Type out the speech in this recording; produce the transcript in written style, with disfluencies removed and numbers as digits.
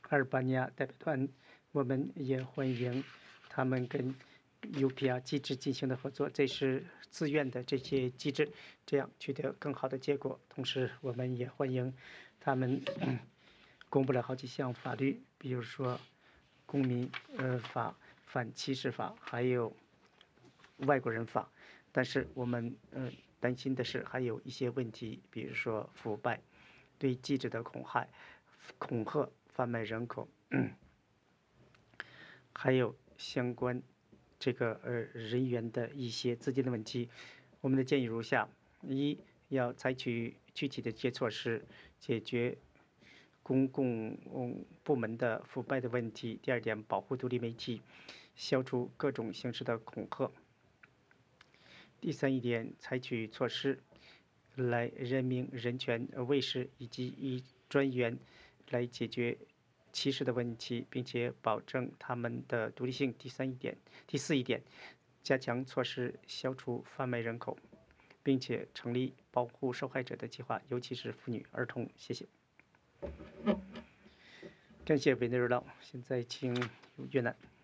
阿尔巴尼亚代表团，我们也欢迎他们跟 UPR 机制进行的合作，这是自愿的这些机制，这样取得更好的结果。同时，我们也欢迎他们公布了好几项法律，比如说公民法、反歧视法，还有外国人法。但是我们担心的是还有一些问题，比如说腐败、对记者的恐吓、贩卖人口，还有相关这个人员的一些资金的问题。我们的建议如下：一，要采取具体的一些措施，解决公共部门的腐败的问题。第二点，保护独立媒体，消除各种形式的恐吓。第三一点，采取措施来任命人权卫士以及专员来解决歧视的问题，并且保证他们的独立性。第四一点，加强措施消除贩卖人口，并且成立保护受害者的计划，尤其是妇女、儿童。谢谢。感谢委内瑞拉，现在请越南。